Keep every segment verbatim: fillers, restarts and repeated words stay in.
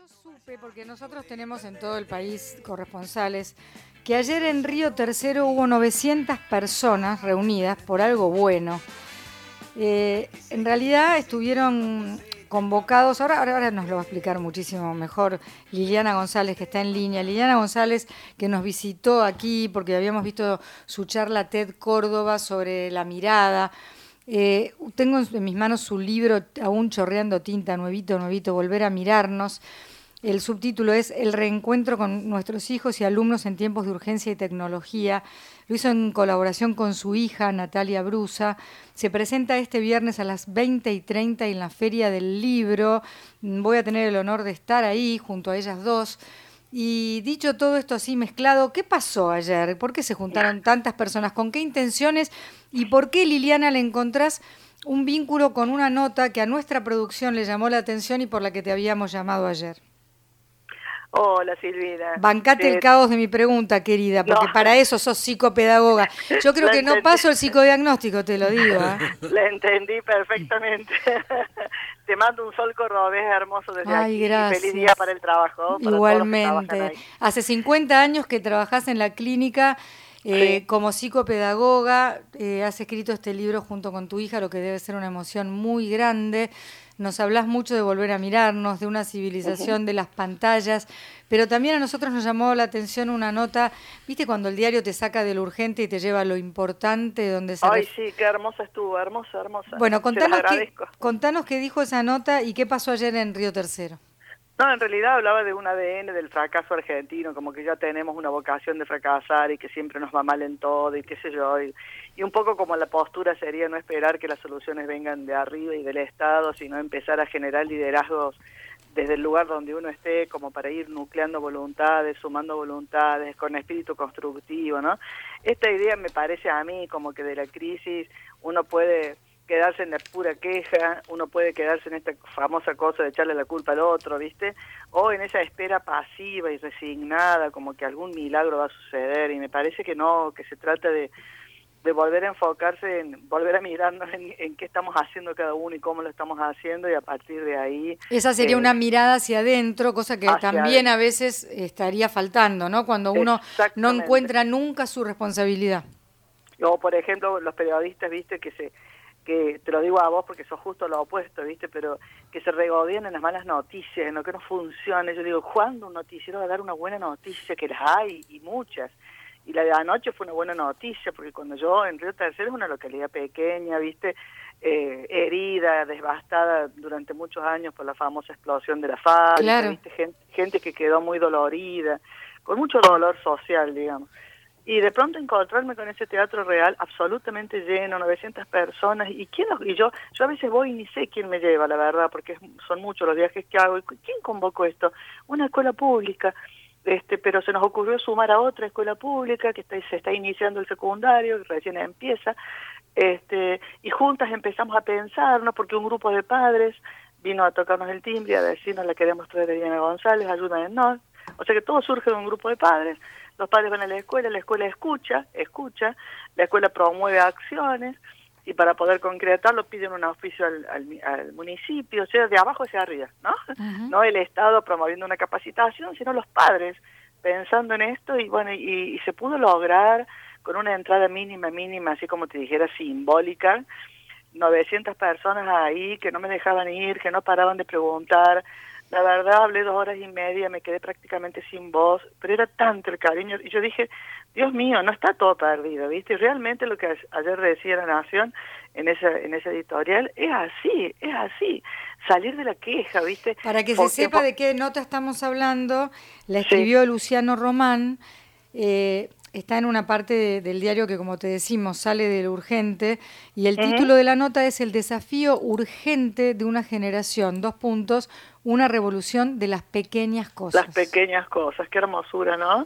yo supe, porque nosotros tenemos en todo el país corresponsales, que ayer en Río Tercero hubo novecientas personas reunidas por algo bueno. Eh, en realidad estuvieron convocados, ahora, ahora, ahora nos lo va a explicar muchísimo mejor Liliana González, que está en línea. Liliana González, que nos visitó aquí porque habíamos visto su charla TED Córdoba sobre la mirada. Eh, tengo en mis manos su libro, aún chorreando tinta, nuevito, nuevito, Volver a mirarnos. El subtítulo es El reencuentro con nuestros hijos y alumnos en tiempos de urgencia y tecnología. Lo hizo en colaboración con su hija, Natalia Brusa. Se presenta este viernes a las veinte y treinta en la Feria del Libro. Voy a tener el honor de estar ahí junto a ellas dos. Y dicho todo esto así mezclado, ¿qué pasó ayer? ¿Por qué se juntaron tantas personas? ¿Con qué intenciones? ¿Y por qué, Liliana, le encontrás un vínculo con una nota que a nuestra producción le llamó la atención y por la que te habíamos llamado ayer? Hola, Silvina. Bancate eh, el caos de mi pregunta, querida, porque no. para eso sos psicopedagoga. Yo creo La que no entendí. paso el psicodiagnóstico, te lo digo. ¿eh? La entendí perfectamente. Te mando un sol cordobés hermoso desde Ay, aquí. gracias. Feliz día para el trabajo. Para Igualmente. todos los que trabajan ahí. Hace cincuenta años que trabajás en la clínica eh, Sí. como psicopedagoga. Eh, has escrito este libro junto con tu hija, lo que debe ser una emoción muy grande. Nos hablás mucho de volver a mirarnos, de una civilización uh-huh. de las pantallas, pero también a nosotros nos llamó la atención una nota, ¿viste cuando el diario te saca de lo urgente y te lleva a lo importante? Donde se Ay, ref... sí, qué hermosa estuvo, hermosa, hermosa. Bueno, contanos qué, agradezco. contanos qué dijo esa nota y qué pasó ayer en Río Tercero. No, en realidad hablaba de un A D N del fracaso argentino, como que ya tenemos una vocación de fracasar y que siempre nos va mal en todo y qué sé yo. Y, y un poco como la postura sería no esperar que las soluciones vengan de arriba y del Estado, sino empezar a generar liderazgos desde el lugar donde uno esté, como para ir nucleando voluntades, sumando voluntades, con espíritu constructivo, ¿no? Esta idea me parece a mí como que de la crisis uno puede quedarse en la pura queja, uno puede quedarse en esta famosa cosa de echarle la culpa al otro, ¿viste? O en esa espera pasiva y resignada, como que algún milagro va a suceder, y me parece que no, que se trata de, de volver a enfocarse, en volver a mirarnos en, en qué estamos haciendo cada uno y cómo lo estamos haciendo, y a partir de ahí... Esa sería eh, una mirada hacia adentro, cosa que también adentro. a veces estaría faltando, ¿no? Cuando uno no encuentra nunca su responsabilidad. O, por ejemplo, los periodistas, ¿viste? Que se... que te lo digo a vos porque sos justo lo opuesto, ¿viste? Pero que se regodeen en las malas noticias, en lo que no funciona. Yo digo, ¿cuándo un noticiero va a dar una buena noticia? Que las hay, y muchas. Y la de anoche fue una buena noticia, porque cuando yo, en Río Tercero, es una localidad pequeña, ¿viste? Eh, herida, devastada durante muchos años por la famosa explosión de la fábrica, claro. ¿viste? Gente, gente que quedó muy dolorida, con mucho dolor social, digamos. Y de pronto encontrarme con ese teatro real absolutamente lleno, novecientas personas, y quién y yo yo a veces voy y ni sé quién me lleva, la verdad, porque es, son muchos los viajes que hago. ¿Quién convocó esto? Una escuela pública, este pero se nos ocurrió sumar a otra escuela pública que está, se está iniciando el secundario, que recién empieza, este y juntas empezamos a pensar, ¿no? Porque un grupo de padres vino a tocarnos el timbre, a decirnos, la queremos traer a Liliana González, ayúdanos. O sea que todo surge de un grupo de padres. Los padres van a la escuela, la escuela escucha, escucha, la escuela promueve acciones, y para poder concretarlo piden un auspicio al, al, al municipio, o sea, de abajo hacia arriba, ¿no? Uh-huh. No el Estado promoviendo una capacitación, sino los padres pensando en esto, y bueno, y, y se pudo lograr con una entrada mínima, mínima, así como te dijera, simbólica, novecientas personas ahí que no me dejaban ir, que no paraban de preguntar. La verdad, hablé dos horas y media, me quedé prácticamente sin voz, pero era tanto el cariño, y yo dije, Dios mío, no está todo perdido, ¿viste? Y realmente lo que ayer decía La Nación en esa, en ese editorial, es así, es así, salir de la queja, ¿viste? Para que Porque, se sepa de qué nota estamos hablando, la escribió sí. Luciano Román, eh, está en una parte de, del diario que, como te decimos, sale de lo urgente, y el uh-huh. título de la nota es El desafío urgente de una generación, dos puntos, una revolución de las pequeñas cosas. Las pequeñas cosas, qué hermosura, ¿no?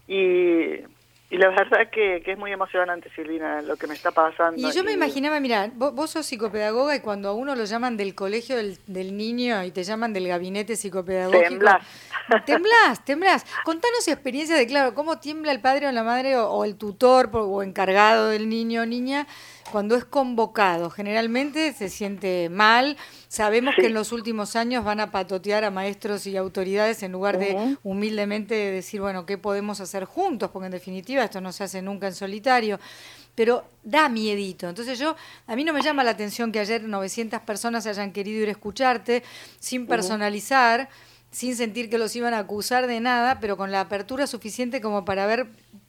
Y, y la verdad que, que es muy emocionante, Silvina, lo que me está pasando. Y yo me y... imaginaba, mira, vos, vos sos psicopedagoga, y cuando a uno lo llaman del colegio del, del niño y te llaman del gabinete psicopedagógico... Temblás. Temblás, temblás. Contanos experiencias de, claro, cómo tiembla el padre o la madre o, o el tutor o encargado del niño o niña cuando es convocado. Generalmente se siente mal. Sabemos Sí. que en los últimos años van a patotear a maestros y autoridades en lugar de Ujú. humildemente decir, bueno, ¿qué podemos hacer juntos? Porque en definitiva esto no se hace nunca en solitario. Pero da miedito. Entonces yo, a mí no me llama la atención que ayer novecientas personas hayan querido ir a escucharte, sin personalizar, sin sentir que los iban a acusar de nada, pero con la apertura suficiente como para ver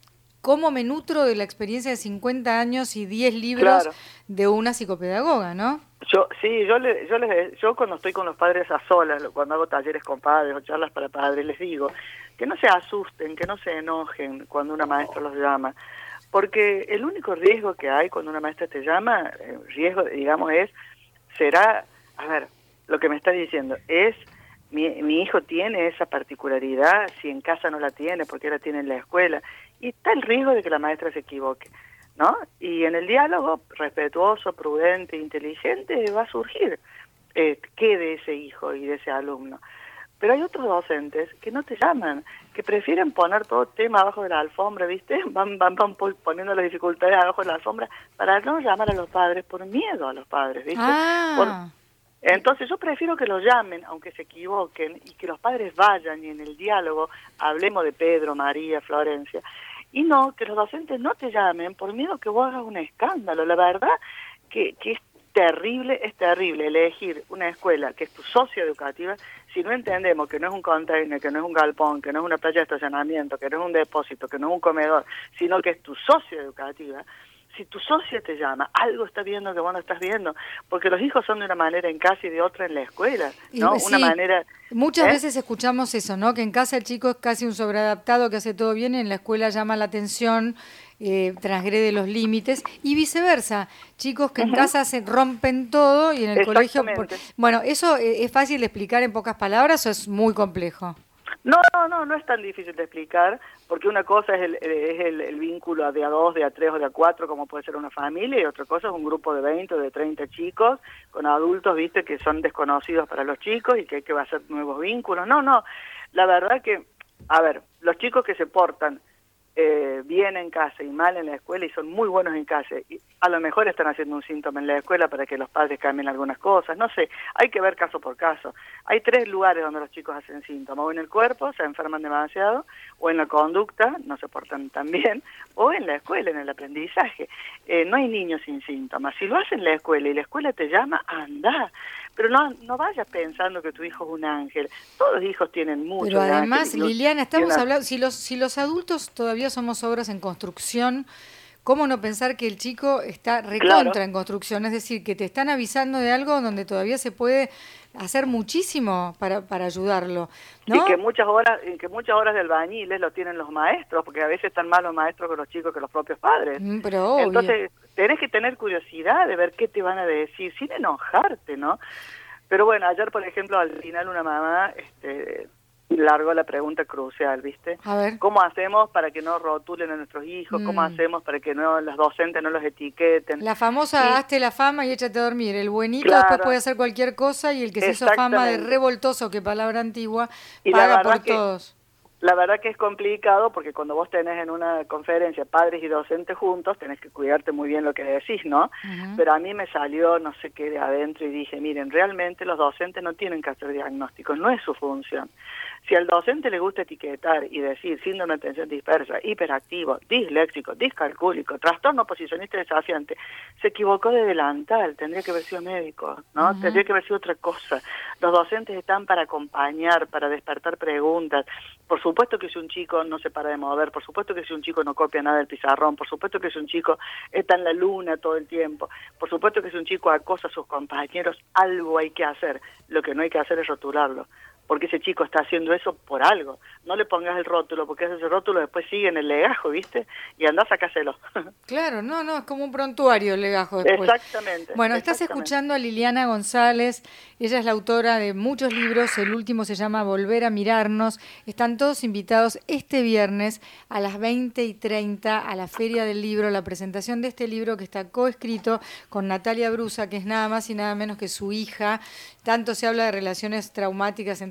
cómo me nutro de la experiencia de cincuenta años y diez libros Claro. de una psicopedagoga, ¿no? Yo, sí, yo, le, yo, les, yo cuando estoy con los padres a solas, cuando hago talleres con padres o charlas para padres, les digo que no se asusten, que no se enojen cuando una maestra los llama, porque el único riesgo que hay cuando una maestra te llama, el riesgo, digamos, es, será, a ver, lo que me está diciendo, es, mi, mi hijo tiene esa particularidad, si en casa no la tiene, porque la tiene en la escuela, y está el riesgo de que la maestra se equivoque, ¿no? Y en el diálogo respetuoso, prudente, inteligente va a surgir eh, qué de ese hijo y de ese alumno. Pero hay otros docentes que no te llaman, que prefieren poner todo tema abajo de la alfombra, ¿viste? Van, van, van poniendo las dificultades abajo de la alfombra para no llamar a los padres por miedo a los padres, ¿viste? Ah. Por, entonces yo prefiero que los llamen, aunque se equivoquen, y que los padres vayan y en el diálogo hablemos de Pedro, María, Florencia, y no, que los docentes no te llamen por miedo que vos hagas un escándalo. La verdad que, que es terrible, es terrible elegir una escuela que es tu socia educativa si no entendemos que no es un container, que no es un galpón, que no es una playa de estacionamiento, que no es un depósito, que no es un comedor, sino que es tu socia educativa. Si tu socia te llama, algo está viendo que vos no estás viendo, porque los hijos son de una manera en casa y de otra en la escuela, ¿no? Y, sí, una manera... Muchas ¿eh? veces escuchamos eso, ¿no? Que en casa el chico es casi un sobreadaptado, que hace todo bien, y en la escuela llama la atención, eh, transgrede los límites, y viceversa. Chicos que en Uh-huh. casa se rompen todo y en el colegio... Por... Bueno, ¿eso es fácil de explicar en pocas palabras o es muy complejo? No, no, no, no es tan difícil de explicar, porque una cosa es el, es el, el vínculo de a dos, de a tres o de a cuatro, como puede ser una familia, y otra cosa es un grupo de veinte o de treinta chicos, con adultos, viste, que son desconocidos para los chicos y que hay que hacer nuevos vínculos. No, no, la verdad que, a ver, los chicos que se portan eh, bien en casa y mal en la escuela y son muy buenos en casa, y a lo mejor están haciendo un síntoma en la escuela para que los padres cambien algunas cosas, no sé, hay que ver caso por caso. Hay tres lugares donde los chicos hacen síntomas, o en el cuerpo, se enferman demasiado, o en la conducta, no se portan tan bien, o en la escuela, en el aprendizaje. Eh, no hay niños sin síntomas. Si lo hacen en la escuela y la escuela te llama, anda. Pero no, no vayas pensando que tu hijo es un ángel. Todos los hijos tienen mucho. Pero además, ángel, Liliana, estamos una... hablando, si los, si los adultos todavía somos obras en construcción, ¿cómo no pensar que el chico está recontra Claro. en construcción? Es decir, que te están avisando de algo donde todavía se puede hacer muchísimo para, para ayudarlo, ¿no? Y que muchas horas, y que muchas horas de albañiles lo tienen los maestros, porque a veces están más los maestros que los chicos que los propios padres. Mm, pero obvio. Entonces, tenés que tener curiosidad de ver qué te van a decir, sin enojarte, ¿no? Pero bueno, ayer, por ejemplo, al final una mamá este, largó la pregunta crucial, ¿viste? A ver. ¿Cómo hacemos para que no rotulen a nuestros hijos? Mm. ¿Cómo hacemos para que no los docentes no los etiqueten? La famosa, Y- hazte la fama y échate a dormir. El buenito Claro. después puede hacer cualquier cosa y el que se hizo fama de Exactamente. revoltoso, que palabra antigua, Y la paga verdad por que- todos. La verdad que es complicado porque cuando vos tenés en una conferencia padres y docentes juntos, tenés que cuidarte muy bien lo que decís, ¿no? Ujú. Pero a mí me salió no sé qué de adentro y dije, miren, realmente los docentes no tienen que hacer diagnósticos, no es su función. Si al docente le gusta etiquetar y decir síndrome de atención dispersa, hiperactivo, disléxico, discalcúlico, trastorno oposicionista desafiante, se equivocó de delantal, tendría que haber sido médico, ¿no? Ujú. Tendría que haber sido otra cosa. Los docentes están para acompañar, para despertar preguntas. Por supuesto que si un chico no se para de mover, por supuesto que si un chico no copia nada del pizarrón, por supuesto que si un chico está en la luna todo el tiempo, por supuesto que si un chico acosa a sus compañeros, algo hay que hacer. Lo que no hay que hacer es rotularlo, porque ese chico está haciendo eso por algo. No le pongas el rótulo, porque ese rótulo después sigue en el legajo, ¿viste? Y andá, sacáselo. Claro, no, no, es como un prontuario el legajo después. Exactamente. Bueno, estás exactamente. escuchando a Liliana González, ella es la autora de muchos libros, el último se llama Volver a mirarnos, están todos invitados este viernes a las veinte y treinta a la Feria del Libro, la presentación de este libro que está coescrito con Natalia Brusa, que es nada más y nada menos que su hija. Tanto se habla de relaciones traumáticas entre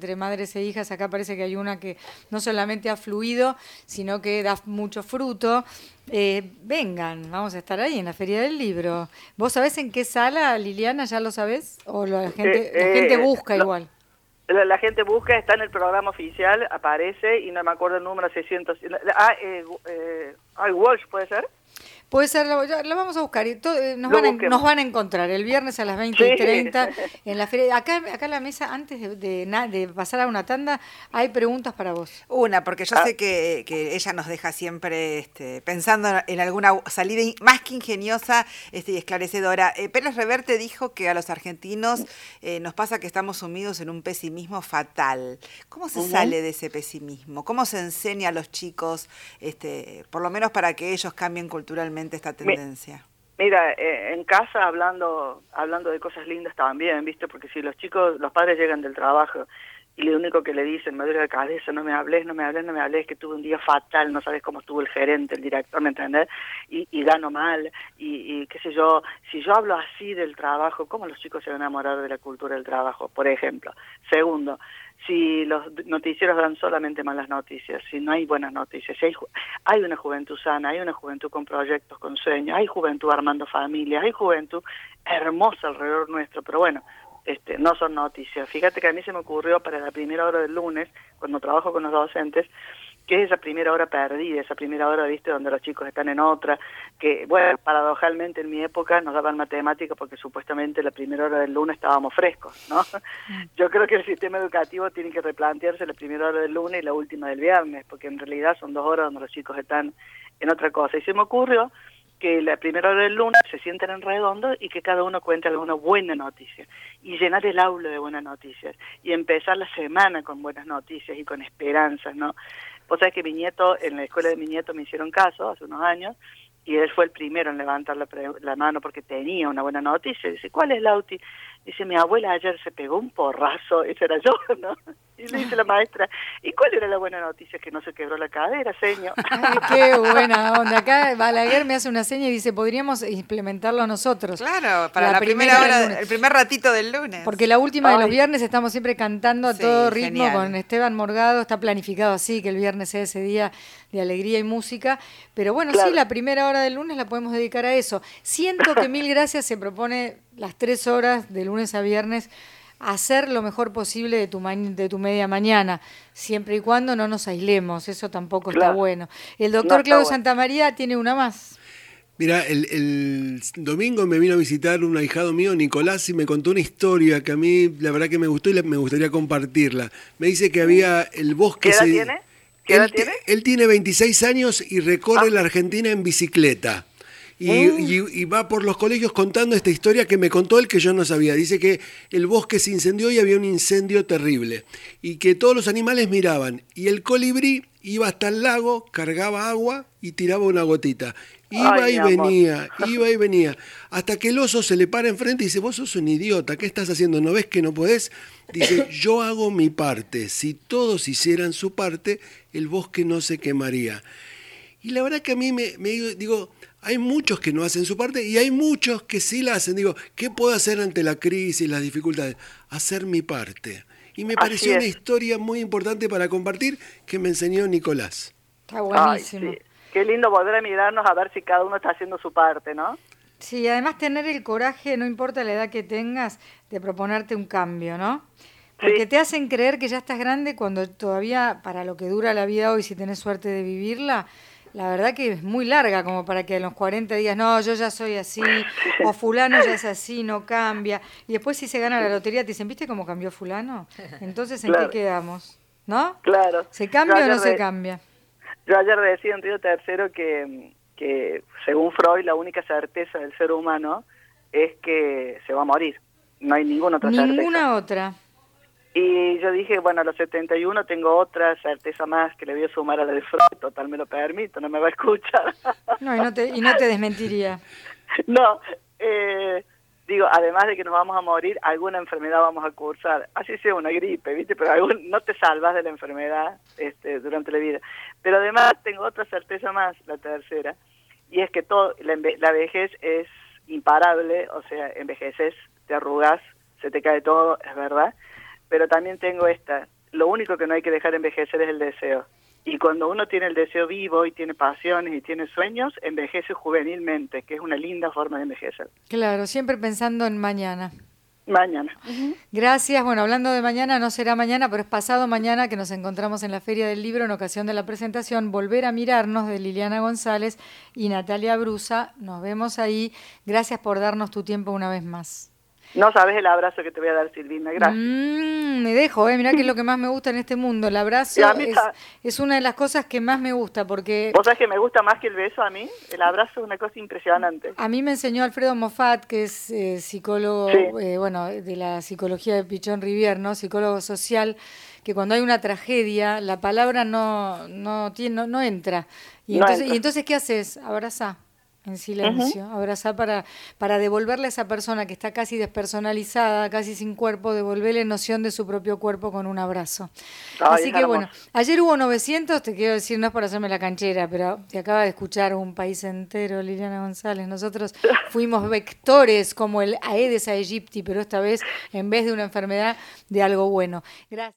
entre madres e hijas. Acá parece que hay una que no solamente ha fluido, sino que da mucho fruto. Eh, vengan, vamos a estar ahí en la Feria del Libro. ¿Vos sabés en qué sala, Liliana? ¿Ya lo sabés? ¿O la gente, Eh, la gente eh, busca lo, igual? La, la gente busca, está en el programa oficial, aparece, y no me acuerdo el número, seiscientos. Ah, eh, eh, ay, Walsh, ¿puede ser? Puede ser, lo, lo vamos a buscar. Y to, eh, nos, van a, nos van a encontrar el viernes a las veinte y treinta sí. en la feria. Acá, acá en la mesa, antes de, de, de pasar a una tanda, hay preguntas para vos. Una, porque yo ah. sé que, que ella nos deja siempre este, pensando en alguna salida más que ingeniosa este, y esclarecedora. Eh, Pérez Reverte dijo que a los argentinos eh, nos pasa que estamos sumidos en un pesimismo fatal. ¿Cómo se uh-huh. sale de ese pesimismo? ¿Cómo se enseña a los chicos, este, por lo menos para que ellos cambien culturalmente esta tendencia? Mira, eh, en casa hablando hablando de cosas lindas también, ¿viste? Porque si los chicos, los padres llegan del trabajo y lo único que le dicen, me duele la cabeza, no me hables, no me hables, no me hables, que tuve un día fatal, no sabes cómo estuvo el gerente, el director, ¿me entendés? Y, y gano mal, y, y qué sé yo, si yo hablo así del trabajo, ¿cómo los chicos se van a enamorar de la cultura del trabajo? Por ejemplo. Segundo, si los noticieros dan solamente malas noticias, si no hay buenas noticias, si hay, hay una juventud sana, hay una juventud con proyectos, con sueños, hay juventud armando familias, hay juventud hermosa alrededor nuestro, pero bueno, este, no son noticias. Fíjate que a mí se me ocurrió para la primera hora del lunes, cuando trabajo con los docentes, que es esa primera hora perdida, esa primera hora, viste, donde los chicos están en otra, que, bueno, paradojalmente en mi época nos daban matemáticas porque supuestamente la primera hora del lunes estábamos frescos, ¿no? Yo creo que el sistema educativo tiene que replantearse la primera hora del lunes y la última del viernes, porque en realidad son dos horas donde los chicos están en otra cosa. Y se me ocurrió que la primera hora del lunes se sienten en redondo y que cada uno cuente alguna buena noticia y llenar el aula de buenas noticias y empezar la semana con buenas noticias y con esperanzas, ¿no? Vos sabés que mi nieto, en la escuela de mi nieto me hicieron caso hace unos años y él fue el primero en levantar la, la mano porque tenía una buena noticia. Dice, ¿cuál es, Lauti? Dice, mi abuela ayer se pegó un porrazo, ese era yo, ¿no? Y le dice la maestra, ¿y cuál era la buena noticia? Que no se quebró la cadera, señor. Ay, qué buena onda. Acá Balaguer me hace una seña y dice, podríamos implementarlo nosotros. Claro, para la, la primera, primera hora, el primer ratito del lunes. Porque la última Ay. de los viernes estamos siempre cantando a sí, todo ritmo genial. Con Esteban Morgado, está planificado así, que el viernes sea ese día de alegría y música, pero bueno, claro. sí, la primera hora del lunes la podemos dedicar a eso. Siento que Mil Gracias se propone las tres horas de lunes a viernes hacer lo mejor posible de tu, ma- de tu media mañana, siempre y cuando no nos aislemos, eso tampoco claro. está bueno. El doctor no Claudio bueno. Santamaría tiene una más. Mira, el, el domingo me vino a visitar un ahijado mío, Nicolás, y me contó una historia que a mí la verdad que me gustó y me gustaría compartirla. Me dice que había el bosque... ¿Qué edad se... tiene? ¿Qué edad él, tiene? Él tiene veintiséis años y recorre ah. la Argentina en bicicleta. Y, mm. y, y va por los colegios contando esta historia que me contó él que yo no sabía. Dice que el bosque se incendió y había un incendio terrible. Y que todos los animales miraban. Y el colibrí iba hasta el lago, cargaba agua y tiraba una gotita. Iba Ay, y venía, amor. iba y venía. Hasta que el oso se le para enfrente y dice, vos sos un idiota, ¿qué estás haciendo? ¿No ves que no podés? Dice, yo hago mi parte. Si todos hicieran su parte, el bosque no se quemaría. Y la verdad que a mí me, me digo... Hay muchos que no hacen su parte y hay muchos que sí la hacen. Digo, ¿qué puedo hacer ante la crisis, las dificultades? Hacer mi parte. Y me pareció una historia muy importante para compartir que me enseñó Nicolás. Está buenísimo. Ay, sí. Qué lindo volver a mirarnos a ver si cada uno está haciendo su parte, ¿no? Sí, además tener el coraje, no importa la edad que tengas, de proponerte un cambio, ¿no? Porque sí. te hacen creer que ya estás grande cuando todavía, para lo que dura la vida hoy, si tenés suerte de vivirla, la verdad que es muy larga como para que a los cuarenta digas, no, yo ya soy así, o fulano ya es así, no cambia. Y después si se gana la lotería te dicen, ¿viste cómo cambió fulano? Entonces, ¿en claro. qué quedamos? ¿No? Claro. ¿Se cambia o no de, se cambia? Yo ayer decía en Río Tercero que, que, según Freud, la única certeza del ser humano es que se va a morir. No hay ninguna otra Ninguna certeza. Ninguna otra. Y yo dije, bueno, a los setenta y uno tengo otra certeza más que le voy a sumar a la de Freud, total me lo permito, no me va a escuchar. No, y no te, y no te desmentiría. No, eh, digo, además de que nos vamos a morir, alguna enfermedad vamos a cursar, así sea una gripe, ¿viste? Pero algún, no te salvas de la enfermedad este, durante la vida. Pero además tengo otra certeza más, la tercera, y es que todo la, la vejez es imparable, o sea, envejeces, te arrugas, se te cae todo, es verdad. Pero también tengo esta, lo único que no hay que dejar envejecer es el deseo. Y cuando uno tiene el deseo vivo y tiene pasiones y tiene sueños, envejece juvenilmente, que es una linda forma de envejecer. Claro, siempre pensando en mañana. Mañana. Uh-huh. Gracias. Bueno, hablando de mañana, no será mañana, pero es pasado mañana que nos encontramos en la Feria del Libro en ocasión de la presentación Volver a mirarnos de Liliana González y Natalia Brusa. Nos vemos ahí. Gracias por darnos tu tiempo una vez más. No sabes el abrazo que te voy a dar, Silvina. Gracias. Mm, me dejo, eh. Mirá que es lo que más me gusta en este mundo. El abrazo es, es una de las cosas que más me gusta porque... ¿Vos sabés que me gusta más que el beso a mí? El abrazo es una cosa impresionante. A mí me enseñó Alfredo Moffat, que es eh, psicólogo, sí. eh, bueno, de la psicología de Pichón Rivière, ¿no? Psicólogo social, que cuando hay una tragedia, la palabra no, no, tiene, no, no entra. Y, no entonces, entra. y entonces, ¿qué haces? Abrazá. En silencio, uh-huh. abrazar para, para devolverle a esa persona que está casi despersonalizada, casi sin cuerpo, devolverle noción de su propio cuerpo con un abrazo. Ay, Así que hermoso. Bueno, ayer hubo novecientos, te quiero decir, no es por hacerme la canchera, pero te acaba de escuchar un país entero, Liliana González. Nosotros fuimos vectores como el Aedes aegypti, pero esta vez en vez de una enfermedad, de algo bueno. Gracias.